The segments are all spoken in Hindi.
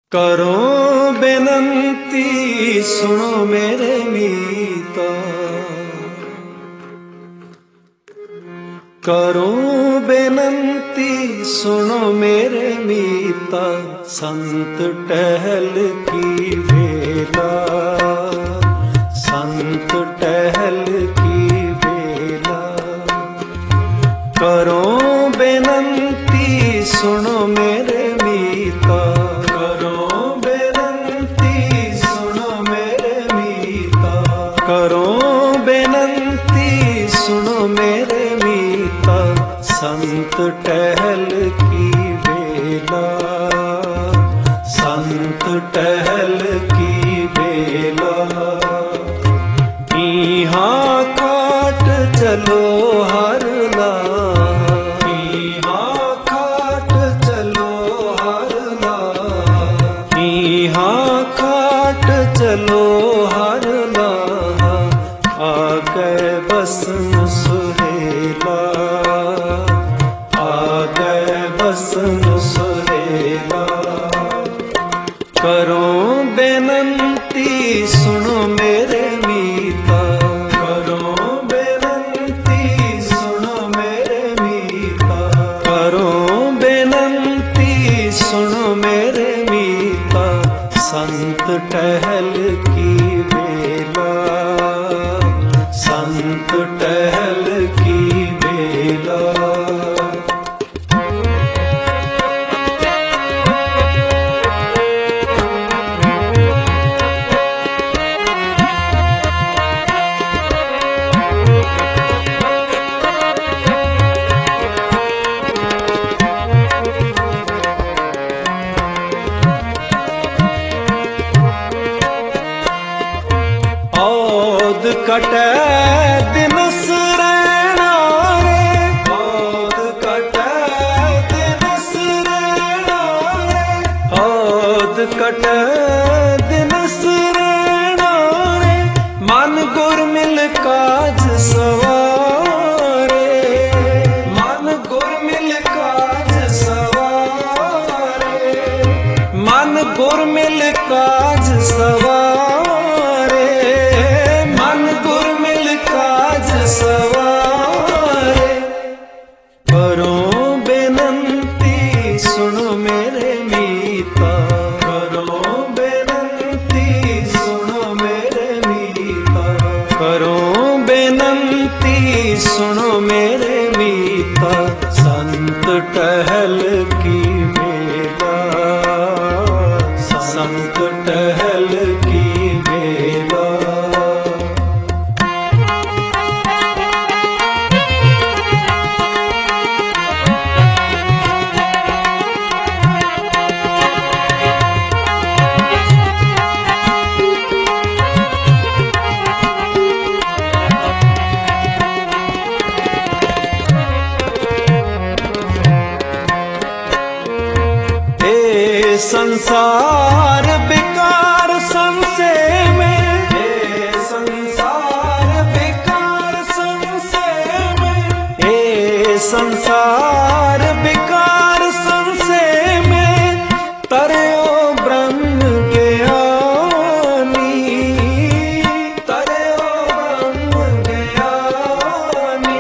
करो बेनंती सुनो मेरे मीता, करो बेनंती सुनो मेरे मीता, संत टहल की बेला, संत टहल की बेला। करो बेनंती सुनो मेरे मीता, करो बेनंती सुनो मेरे मीता, संत टहल की बेला, संत टहल की बेला। यहाँ काट चलो हर ला, यहाँ काट चलो हर ला, यहाँ काट चलो हर ला। आ गए बसन सुहेला, आ गए बसन सुहेला। करो बेनंती सुनो मेरे मीता, करो बेनंती सुनो मेरे मीता, करो बेनंती सुनो मेरे मीता, संत टहल की बेला, संत टहल की बेला। औद कटे दिनस रैना रे, औद कटे दिनस रैना रे, औद कटे दिनस रैना रे। मन गुर मिल काज सवारे, मन गुर मिल काज सवारे, मन गुर मिल काज सवारे, सवारे। करो बेनंती सुनो मेरे मीता, करो बेनंती सुनो मेरे मीता, करो बेनंती सुनो मेरे मीता, संत टहल की बेला, संत टहल की बेला। संसार बेकार संशय में, हे संसार बेकार संशय में, हे संसार बेकार संशय में। तरयो ब्रह्म ज्ञानी, तरयो ब्रह्म ज्ञानी,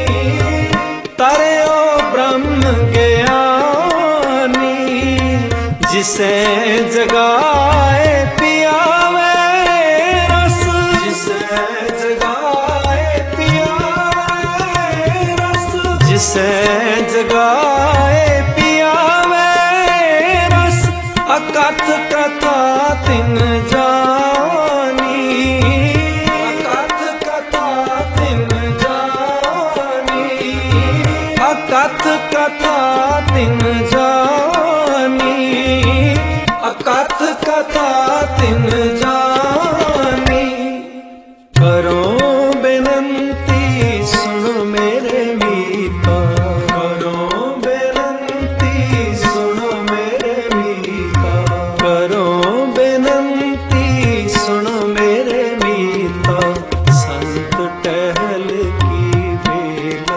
तरयो ब्रह्म ज्ञानी। जिसे जगाए पियावे रस, जिसे जगाए पियावे रस, जिसे जगाए पियावे रस। अकथ कथा तिन जानी, अकथ कथा तिन जानी, अकथ कथा तिन जानी, अकथ कथा तिन जानी। करो बेनंती सुनो मेरे मीता, करो बेनंती सुनो मेरे मीता, करो बेनंती सुनो मेरे मीता, संत टहल की बेला,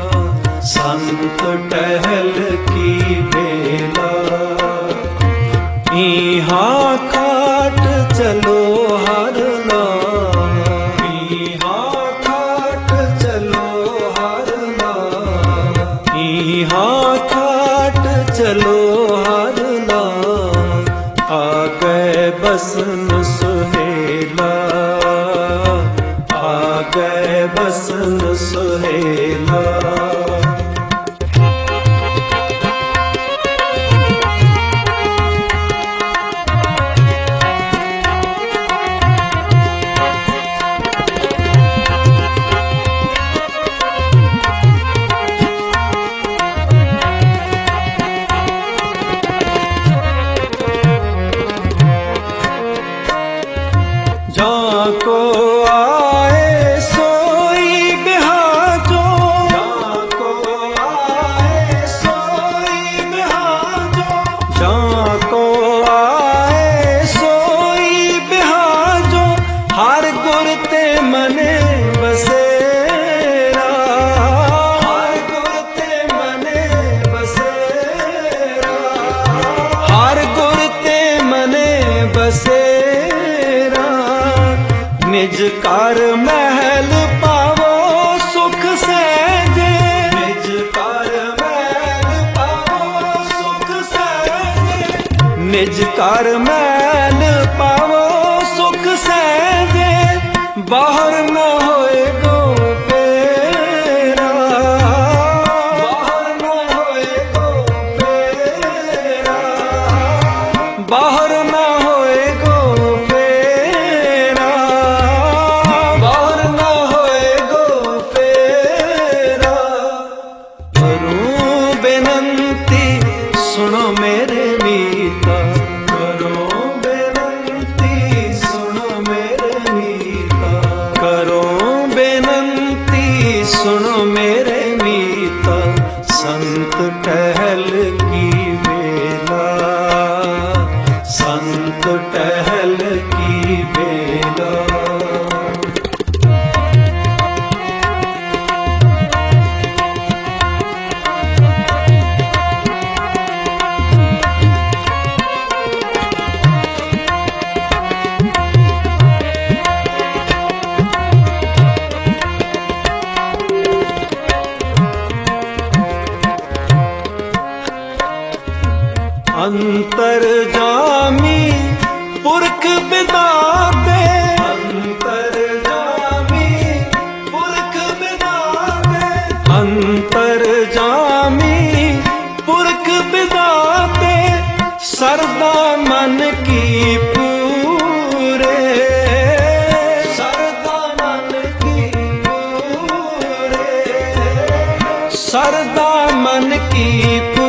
संत टहल की बेला। हाँ खाट चलो हर नाम, हाँ खाट चलो हर नाम, हाँ खाट चलो हर नाम। आ गए बसन सुहेला, आ गए बसन सुहेला। जाको आए सोई बिहाजो, जाको आए सोई बिहाजो, जाको आए सोई बिहाजो। हर गुर ते मने बसेरा, हर गुर ते मने बसेरा, हर गुर ते मने बसेरा। निज कर महल पावो सुख सहजे, निज कर महल पावो सुख सहजे, निज कर महल पावो सुख सहजे। बाहर न होए गो फेरा, बाहर न होए गो फेरा, बाहर न होए गो फेरा, बाहर न होए गो फेरा। करूं बेनंती सुनो मेरे मीता, करो बेनंती सुनो मेरे मीता, करो बेनंती सुनो मेरे मीता। संत टहल की बेला, संत टहल की बेला। अंतर जामी पुरख बिदाते, अंतर जामी पुरख बिदाते, अंतर जामी पुरख बिदाते। सरदा मन की पूरे, सरदा मन की पूरे, सरदा मन की पूरे।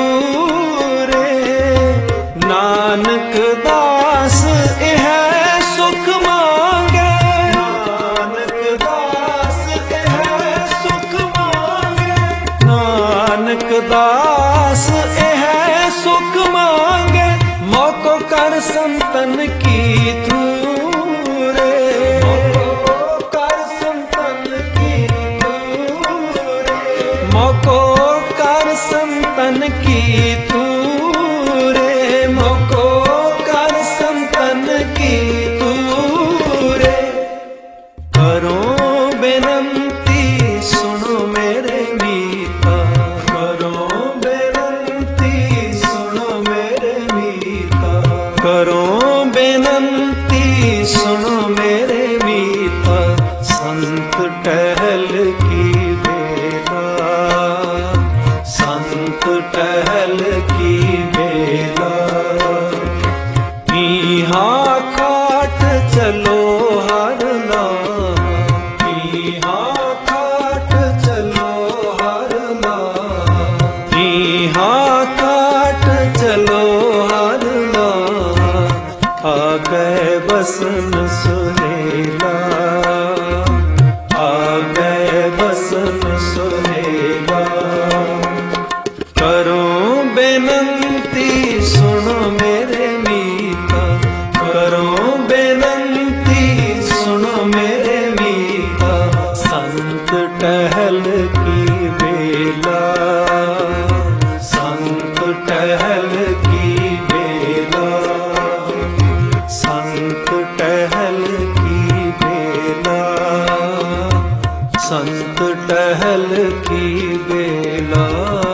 नानक दास यह सुख मांगे, नानक दास यह सुख मांगे, नानक दास यह सुख मांगे। मौको कर संतन की तूरे, मौको कर संतन की तूरे, मौको कर संतन की तूरे, मौको कर संतन की तूरे। करो बेनंती सुनो मेरे मीता, करो बेनंती सुनो मेरे मीता, करो बेनंती सुनो मेरे मीता। संत टहल की बेला, संत टहल की बेला। हाँ खाट चलो हर नाम, हाँ खाट चलो हर नाम, हाँ खाट चलो हर नाम। आ गए बसन सुहेला, आ गए बसन सुहेला। करो बेनंती सुनो मेरे मीता, करो बेनंती सुनो मेरे मीता। संत टहल की बेला, संत टहल की बेला। टहल की बेला, संत टहल की बेला।